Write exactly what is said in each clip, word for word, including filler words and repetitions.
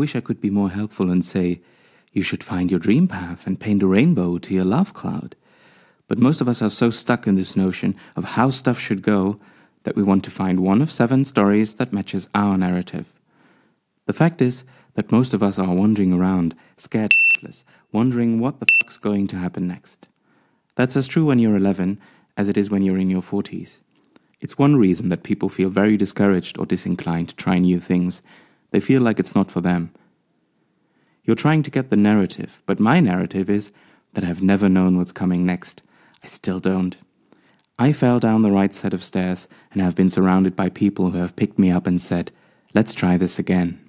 wish I could be more helpful and say, you should find your dream path and paint a rainbow to your love cloud. But most of us are so stuck in this notion of how stuff should go that we want to find one of seven stories that matches our narrative. The fact is that most of us are wandering around, scared shitless, wondering what the fuck's going to happen next. That's as true when you're eleven as it is when you're in your forties. It's one reason that people feel very discouraged or disinclined to try new things. They feel like it's not for them. You're trying to get the narrative, but my narrative is that I've never known what's coming next. I still don't. I fell down the right set of stairs and have been surrounded by people who have picked me up and said, let's try this again.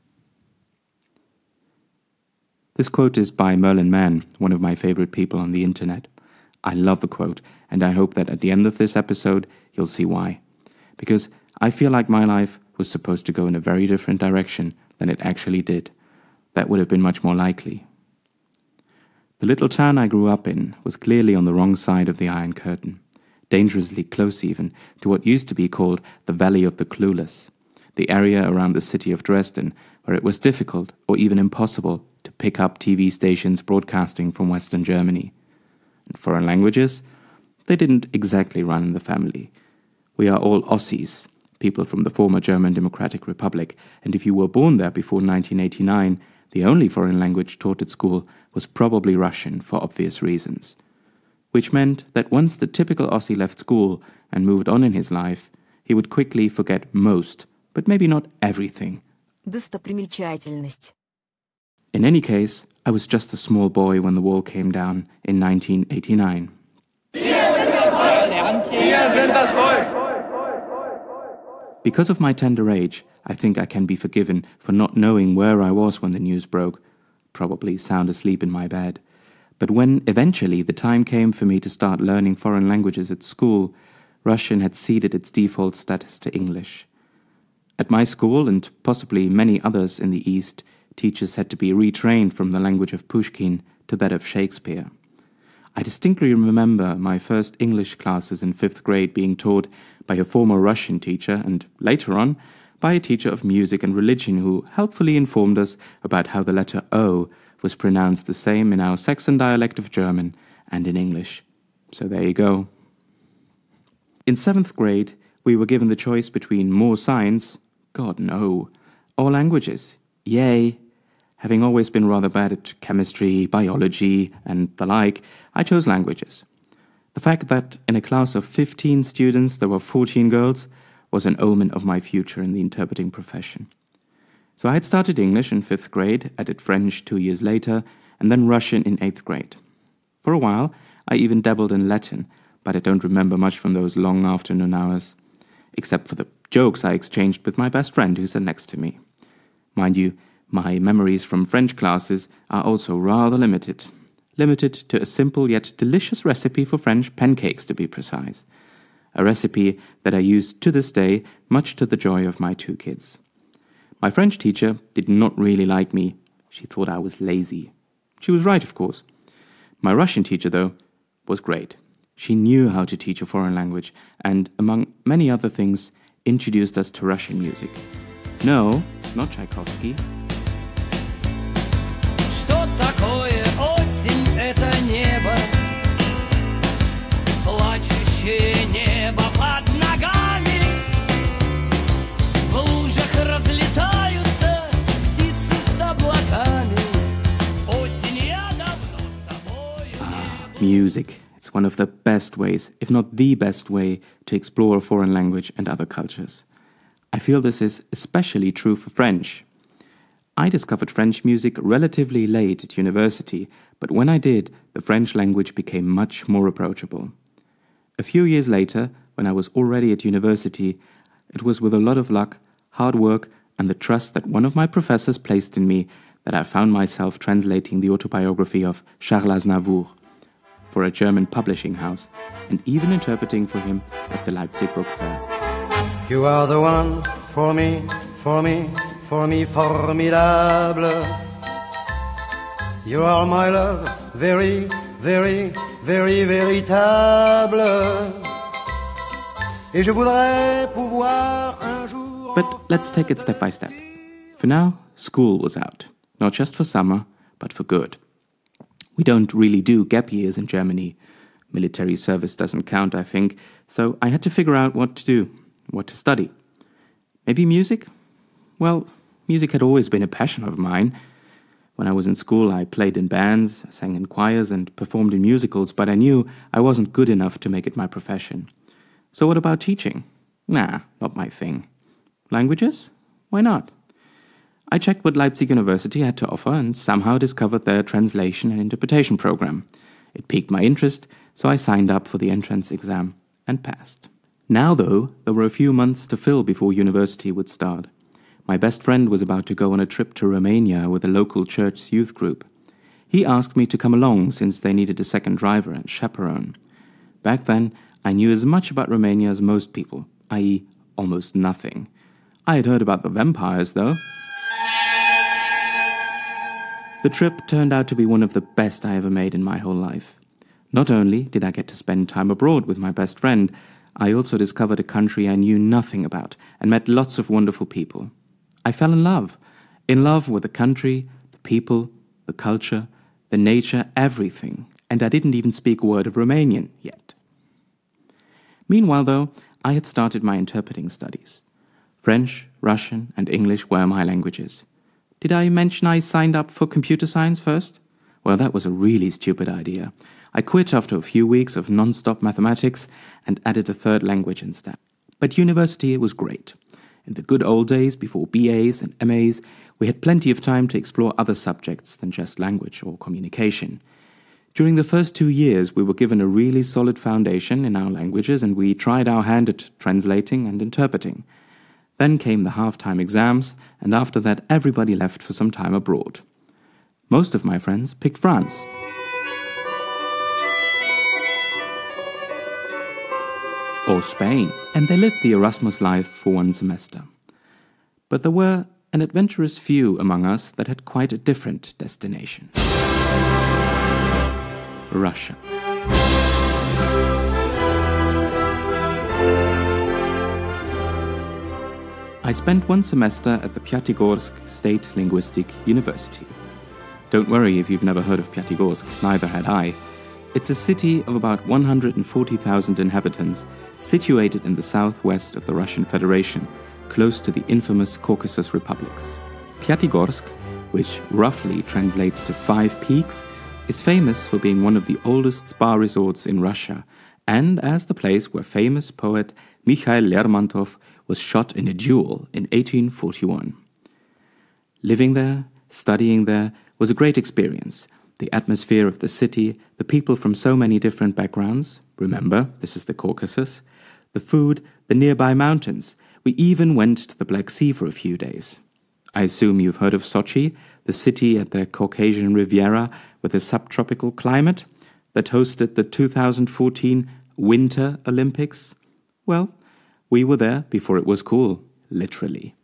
This quote is by Merlin Mann, one of my favorite people on the internet. I love the quote, and I hope that at the end of this episode, you'll see why. Because I feel like my life was supposed to go in a very different direction than it actually did. That would have been much more likely. The little town I grew up in was clearly on the wrong side of the Iron Curtain, dangerously close even to what used to be called the Valley of the Clueless, the area around the city of Dresden where it was difficult or even impossible to pick up T V stations broadcasting from Western Germany. And foreign languages, they didn't exactly run in the family. We are all Aussies, people from the former German Democratic Republic, and if you were born there before nineteen eighty-nine, the only foreign language taught at school was probably Russian for obvious reasons. Which meant that once the typical Aussie left school and moved on in his life, he would quickly forget most, but maybe not everything. Достопримечательность. In any case, I was just a small boy when the wall came down in nineteen eighty-nine. Because of my tender age, I think I can be forgiven for not knowing where I was when the news broke, probably sound asleep in my bed. But when eventually the time came for me to start learning foreign languages at school, Russian had ceded its default status to English. At my school, and possibly many others in the East, teachers had to be retrained from the language of Pushkin to that of Shakespeare. I distinctly remember my first English classes in fifth grade being taught by a former Russian teacher and, later on, by a teacher of music and religion who helpfully informed us about how the letter O was pronounced the same in our Saxon dialect of German and in English. So there you go. In seventh grade, we were given the choice between more science, God no, or languages, yay. Having always been rather bad at chemistry, biology, and the like, I chose languages. The fact that in a class of fifteen students there were fourteen girls was an omen of my future in the interpreting profession. So I had started English in fifth grade, added French two years later, and then Russian in eighth grade. For a while, I even dabbled in Latin, but I don't remember much from those long afternoon hours, except for the jokes I exchanged with my best friend who sat next to me. Mind you, my memories from French classes are also rather limited. Limited to a simple yet delicious recipe for French pancakes, to be precise. A recipe that I use to this day, much to the joy of my two kids. My French teacher did not really like me. She thought I was lazy. She was right, of course. My Russian teacher, though, was great. She knew how to teach a foreign language and, among many other things, introduced us to Russian music. No, not Tchaikovsky. Что такое осень? Это небо, плачущее небо под ногами. В лужах разлетаются птицы с облаками. Осень, я давно с тобой. Ah, music. It's one of the best ways, if not the best way, to explore a foreign language and other cultures. I feel this is especially true for French. I discovered French music relatively late at university, but when I did, the French language became much more approachable. A few years later, when I was already at university, it was with a lot of luck, hard work, and the trust that one of my professors placed in me that I found myself translating the autobiography of Charles Aznavour for a German publishing house, and even interpreting for him at the Leipzig Book Fair. You are the one for me, for me, for me, formidable. You are my love, very, very, very véritable. Et je voudrais pouvoir un jour... But let's take it step by step. For now, school was out, not just for summer, but for good. We don't really do gap years in Germany. Military service doesn't count, I think, so I had to figure out what to do, what to study. Maybe music? Well, music had always been a passion of mine. When I was in school, I played in bands, sang in choirs, and performed in musicals, but I knew I wasn't good enough to make it my profession. So what about teaching? Nah, not my thing. Languages? Why not? I checked what Leipzig University had to offer and somehow discovered their translation and interpretation program. It piqued my interest, so I signed up for the entrance exam and passed. Now, though, there were a few months to fill before university would start. My best friend was about to go on a trip to Romania with a local church's youth group. He asked me to come along since they needed a second driver and chaperone. Back then, I knew as much about Romania as most people, that is almost nothing. I had heard about the vampires, though. The trip turned out to be one of the best I ever made in my whole life. Not only did I get to spend time abroad with my best friend, I also discovered a country I knew nothing about and met lots of wonderful people. I fell in love. In love with the country, the people, the culture, the nature, everything. And I didn't even speak a word of Romanian yet. Meanwhile, though, I had started my interpreting studies. French, Russian, and English were my languages. Did I mention I signed up for computer science first? Well, that was a really stupid idea. I quit after a few weeks of non-stop mathematics and added a third language instead. But university was great. In the good old days, before B As and M As, we had plenty of time to explore other subjects than just language or communication. During the first two years, we were given a really solid foundation in our languages and we tried our hand at translating and interpreting. Then came the half-time exams, and after that everybody left for some time abroad. Most of my friends picked France. Or Spain, and they lived the Erasmus life for one semester. But there were an adventurous few among us that had quite a different destination. Russia. I spent one semester at the Pyatigorsk State Linguistic University. Don't worry if you've never heard of Pyatigorsk, neither had I. It's a city of about one hundred forty thousand inhabitants, situated in the southwest of the Russian Federation, close to the infamous Caucasus republics. Pyatigorsk, which roughly translates to five peaks, is famous for being one of the oldest spa resorts in Russia, and as the place where famous poet Mikhail Lermontov was shot in a duel in eighteen forty-one. Living there, studying there, was a great experience. The atmosphere of the city, the people from so many different backgrounds, remember, this is the Caucasus, the food, the nearby mountains. We even went to the Black Sea for a few days. I assume you've heard of Sochi, the city at the Caucasian Riviera with a subtropical climate that hosted the two thousand fourteen Winter Olympics. Well, we were there before it was cool, literally.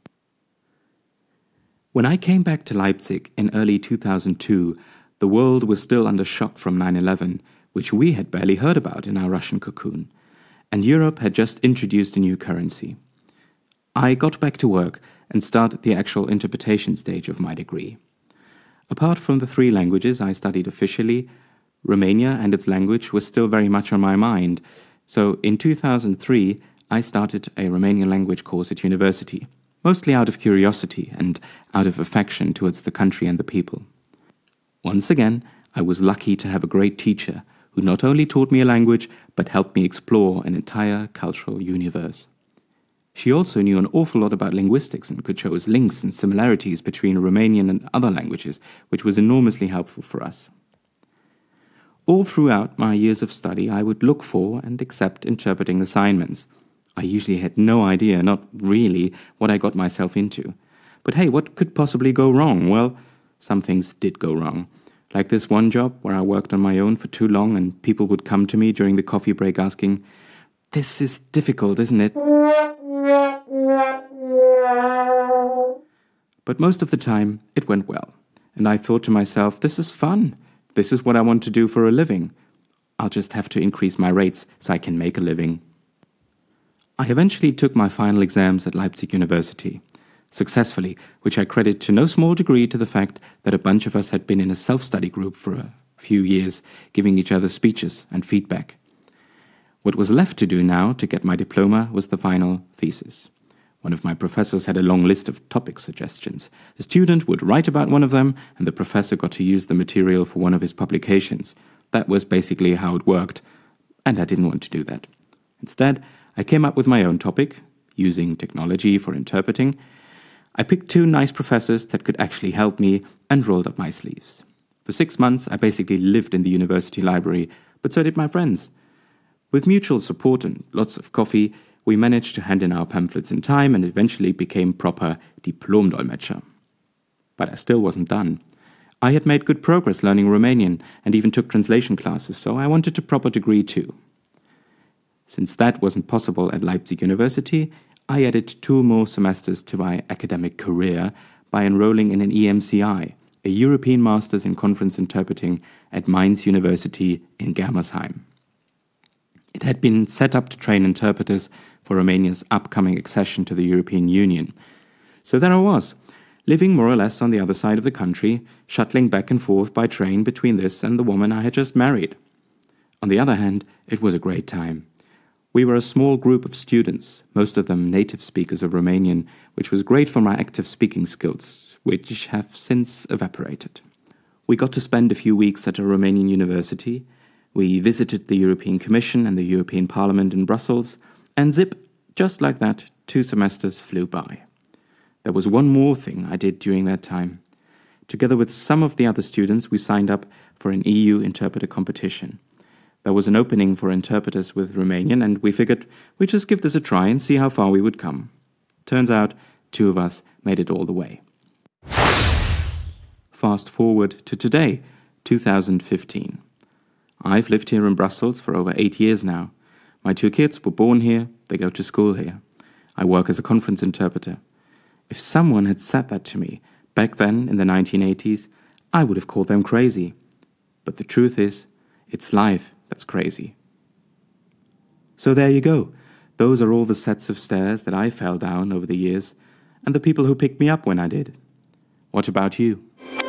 When I came back to Leipzig in early two thousand two, the world was still under shock from nine eleven, which we had barely heard about in our Russian cocoon, and Europe had just introduced a new currency. I got back to work and started the actual interpretation stage of my degree. Apart from the three languages I studied officially, Romania and its language was still very much on my mind, so in two thousand three I started a Romanian language course at university, mostly out of curiosity and out of affection towards the country and the people. Once again, I was lucky to have a great teacher who not only taught me a language, but helped me explore an entire cultural universe. She also knew an awful lot about linguistics and could show us links and similarities between Romanian and other languages, which was enormously helpful for us. All throughout my years of study, I would look for and accept interpreting assignments. I usually had no idea, not really, what I got myself into. But hey, what could possibly go wrong? Well, some things did go wrong. Like this one job where I worked on my own for too long and people would come to me during the coffee break asking, "This is difficult, isn't it?" But most of the time, it went well. And I thought to myself, this is fun. This is what I want to do for a living. I'll just have to increase my rates so I can make a living. I eventually took my final exams at Leipzig University. successfully, which I credit to no small degree to the fact that a bunch of us had been in a self-study group for a few years, giving each other speeches and feedback. What was left to do now to get my diploma was the final thesis. One of my professors had a long list of topic suggestions. A student would write about one of them, and the professor got to use the material for one of his publications. That was basically how it worked, and I didn't want to do that. Instead, I came up with my own topic, using technology for interpreting. I picked two nice professors that could actually help me and rolled up my sleeves. For six months, I basically lived in the university library, but so did my friends. With mutual support and lots of coffee, we managed to hand in our pamphlets in time and eventually became proper Diplom-Dolmetscher. But I still wasn't done. I had made good progress learning Romanian and even took translation classes, so I wanted a proper degree too. Since that wasn't possible at Leipzig University, I added two more semesters to my academic career by enrolling in an E M C I, a European Masters in Conference Interpreting at Mainz University in Germersheim. It had been set up to train interpreters for Romania's upcoming accession to the European Union. So there I was, living more or less on the other side of the country, shuttling back and forth by train between this and the woman I had just married. On the other hand, it was a great time. We were a small group of students, most of them native speakers of Romanian, which was great for my active speaking skills, which have since evaporated. We got to spend a few weeks at a Romanian university. We visited the European Commission and the European Parliament in Brussels, and zip, just like that, two semesters flew by. There was one more thing I did during that time. Together with some of the other students, we signed up for an E U interpreter competition. There was an opening for interpreters with Romanian, and we figured we'd just give this a try and see how far we would come. Turns out, two of us made it all the way. Fast forward to today, two thousand fifteen. I've lived here in Brussels for over eight years now. My two kids were born here, they go to school here. I work as a conference interpreter. If someone had said that to me back then in the nineteen eighties, I would have called them crazy. But the truth is, it's life that's crazy. So there you go. Those are all the sets of stairs that I fell down over the years, and the people who picked me up when I did. What about you?